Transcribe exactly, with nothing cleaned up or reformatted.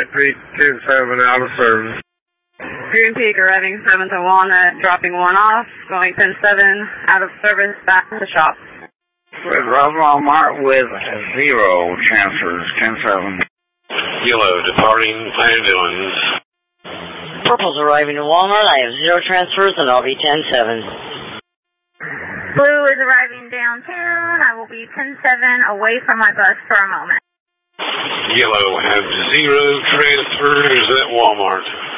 Red Peak, ten seven, out of service. Green Peak arriving seven to Walnut, dropping one off, going ten seven, out of service, back to shop. Red Rock Walmart with zero transfers, ten seven. Yellow departing, how you doing? Purple's arriving to Walmart, I have zero transfers and I'll be ten seven. Blue is arriving downtown, I will be ten seven away from my bus for a moment. Yellow has zero transfers at Walmart.